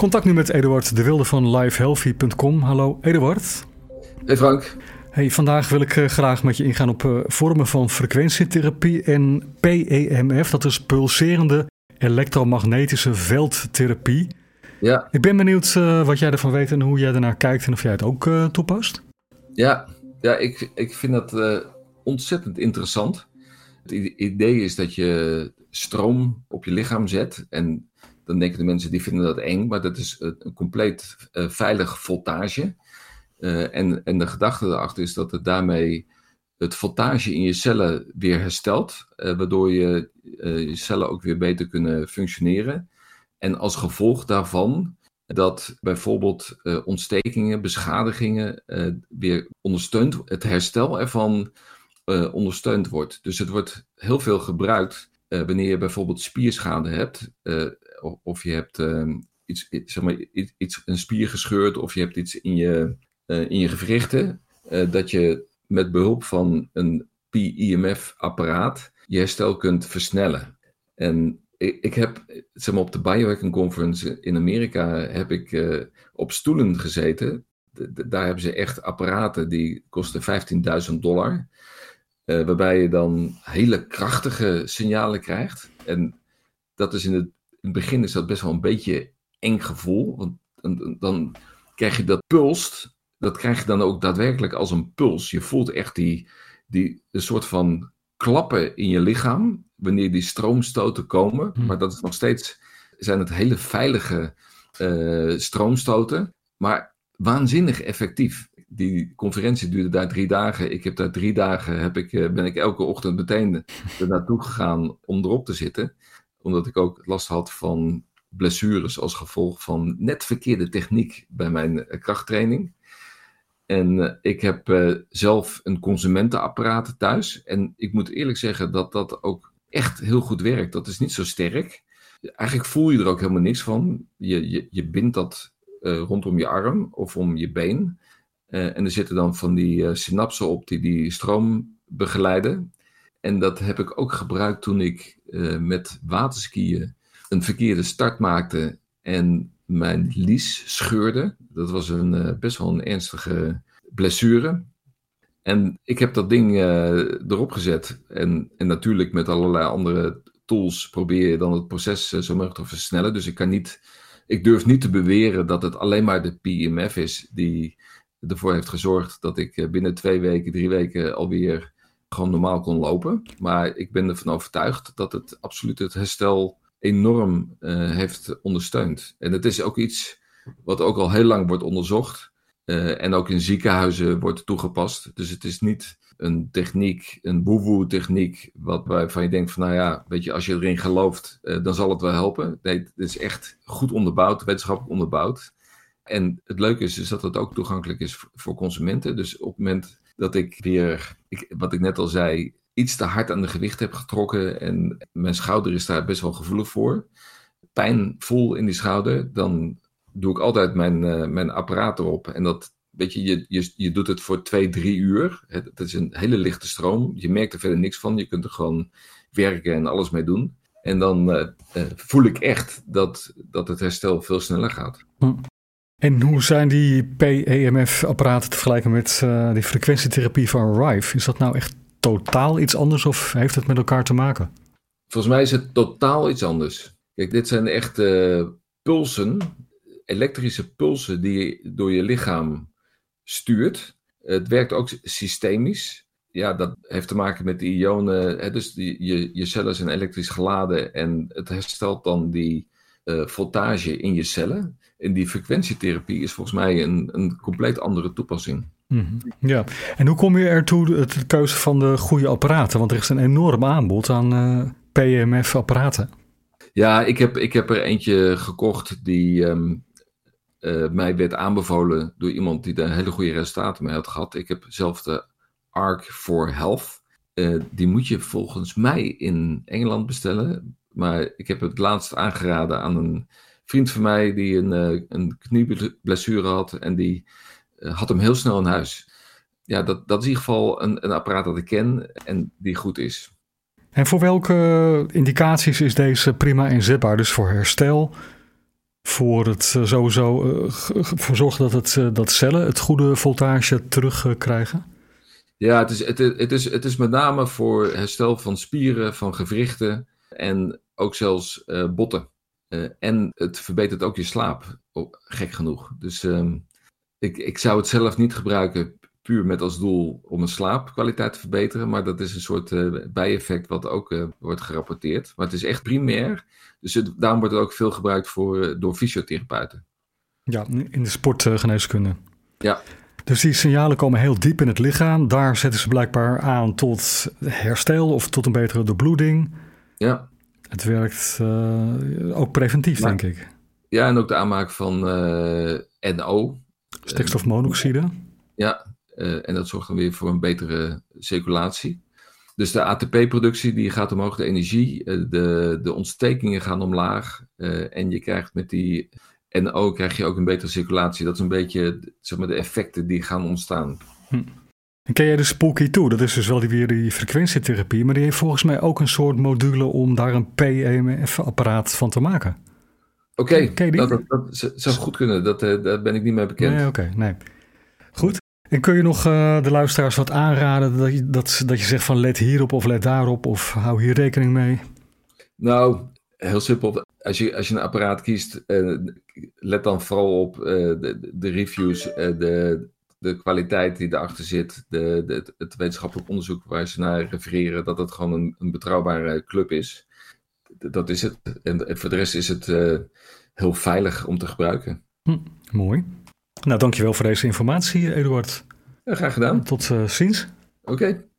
Contact nu met Eduard de Wilde van LifeHealthy.com. Hallo Eduard. Hey Frank. Hey, vandaag wil ik graag met je ingaan op vormen van frequentietherapie en PEMF. Dat is pulserende elektromagnetische veldtherapie. Ja. Ik ben benieuwd wat jij ervan weet en hoe jij ernaar kijkt en of jij het ook toepast. Ja, ik vind dat ontzettend interessant. Het idee is dat je stroom op je lichaam zet. En dan denken de mensen die vinden dat eng, maar dat is een compleet veilige voltage. En de gedachte erachter is dat het daarmee het voltage in je cellen weer herstelt. Waardoor je cellen ook weer beter kunnen functioneren. En als gevolg daarvan dat bijvoorbeeld ontstekingen, beschadigingen weer ondersteund, het herstel ervan ondersteund wordt. Dus het wordt heel veel gebruikt wanneer je bijvoorbeeld spierschade hebt. Of je hebt een spier gescheurd of je hebt iets in je gewrichten. Dat je met behulp van een PEMF-apparaat je herstel kunt versnellen. En ik heb, op de Biohacking Conference in Amerika heb ik op stoelen gezeten. Daar hebben ze echt apparaten die kosten $15.000. Waarbij je dan hele krachtige signalen krijgt. En dat is in het begin is dat best wel een beetje eng gevoel. Want dan krijg je dat pulst. Dat krijg je dan ook daadwerkelijk als een puls. Je voelt echt een soort van klappen in je lichaam wanneer die stroomstoten komen. Maar dat is nog steeds, zijn het hele veilige stroomstoten. Maar waanzinnig effectief. Die conferentie duurde daar 3 dagen. Ik heb daar 3 dagen, ben ik elke ochtend meteen er naartoe gegaan om erop te zitten. Omdat ik ook last had van blessures als gevolg van net verkeerde techniek bij mijn krachttraining. En ik heb zelf een consumentenapparaat thuis. En ik moet eerlijk zeggen dat dat ook echt heel goed werkt. Dat is niet zo sterk. Eigenlijk voel je er ook helemaal niks van. Je bindt dat rondom je arm of om je been. En er zitten dan van die synapsen op die stroom begeleiden. En dat heb ik ook gebruikt toen ik met waterskiën een verkeerde start maakte en mijn lies scheurde. Dat was best wel een ernstige blessure. En ik heb dat ding erop gezet. En natuurlijk met allerlei andere tools probeer je dan het proces zo mogelijk te versnellen. Dus ik durf niet te beweren dat het alleen maar de PEMF is die ervoor heeft gezorgd dat ik binnen 2 weken, 3 weken alweer gewoon normaal kon lopen. Maar ik ben ervan overtuigd dat het absoluut het herstel enorm heeft ondersteund. En het is ook iets wat ook al heel lang wordt onderzocht. En ook in ziekenhuizen wordt toegepast. Dus het is niet een techniek, een woewoe techniek, waarvan je denkt van nou ja, weet je, als je erin gelooft, dan zal het wel helpen. Nee, het is echt goed onderbouwd, wetenschappelijk onderbouwd. En het leuke is dat het ook toegankelijk is voor consumenten. Dus op het moment dat ik weer, wat ik net al zei, iets te hard aan de gewicht heb getrokken en mijn schouder is daar best wel gevoelig voor, pijn voel in die schouder, dan doe ik altijd mijn apparaat erop. En dat, weet je doet het voor 2-3 uur. Het is een hele lichte stroom. Je merkt er verder niks van. Je kunt er gewoon werken en alles mee doen. En dan voel ik echt dat het herstel veel sneller gaat. En hoe zijn die PEMF-apparaten te vergelijken met die frequentietherapie van Rife? Is dat nou echt totaal iets anders of heeft het met elkaar te maken? Volgens mij is het totaal iets anders. Kijk, dit zijn echt pulsen, elektrische pulsen die je door je lichaam stuurt. Het werkt ook systemisch. Ja, dat heeft te maken met de ionen. Dus je cellen zijn elektrisch geladen en het herstelt dan die voltage in je cellen. En die frequentietherapie is volgens mij een compleet andere toepassing. Mm-hmm. Ja, en hoe kom je ertoe de keuze van de goede apparaten? Want er is een enorm aanbod aan PEMF-apparaten. Ja, ik heb er eentje gekocht die mij werd aanbevolen door iemand die daar hele goede resultaten mee had gehad. Ik heb zelf de Arc for Health. Die moet je volgens mij in Engeland bestellen. Maar ik heb het laatst aangeraden aan een vriend van mij die een knieblessure had. En die had hem heel snel in huis. Ja, dat is in ieder geval een apparaat dat ik ken en die goed is. En voor welke indicaties is deze prima inzetbaar? Dus voor herstel, voor het sowieso voor zorgen dat cellen het goede voltage terugkrijgen? Ja, het is met name voor herstel van spieren, van gewrichten en ook zelfs botten. En het verbetert ook je slaap, gek genoeg. Dus ik zou het zelf niet gebruiken puur met als doel om mijn slaapkwaliteit te verbeteren. Maar dat is een soort bijeffect wat ook wordt gerapporteerd. Maar het is echt primair. Dus daarom wordt het ook veel gebruikt door fysiotherapeuten. Ja, in de sportgeneeskunde. Ja. Dus die signalen komen heel diep in het lichaam. Daar zetten ze blijkbaar aan tot herstel of tot een betere doorbloeding. Ja. Het werkt ook preventief, denk ik. Ja, en ook de aanmaak van NO. Stikstofmonoxide. Ja, en dat zorgt dan weer voor een betere circulatie. Dus de ATP-productie die gaat omhoog, de energie, de ontstekingen gaan omlaag. En je krijgt met die NO krijg je ook een betere circulatie. Dat is een beetje zeg maar, de effecten die gaan ontstaan. En ken jij de Spooky 2? Dat is dus wel weer die frequentietherapie. Maar die heeft volgens mij ook een soort module om daar een PEMF-apparaat van te maken. Oké, dat zou goed kunnen. Daar ben ik niet mee bekend. Nee, oké. Goed. En kun je nog de luisteraars wat aanraden dat je zegt van let hierop of let daarop of hou hier rekening mee? Nou, heel simpel. Als je een apparaat kiest, let dan vooral op de reviews, de kwaliteit die erachter zit, het wetenschappelijk onderzoek waar ze naar refereren, dat het gewoon een betrouwbare club is. Dat is het. En voor de rest is het heel veilig om te gebruiken. Mooi. Nou, dankjewel voor deze informatie, Eduard. Ja, graag gedaan. Tot ziens. Oké.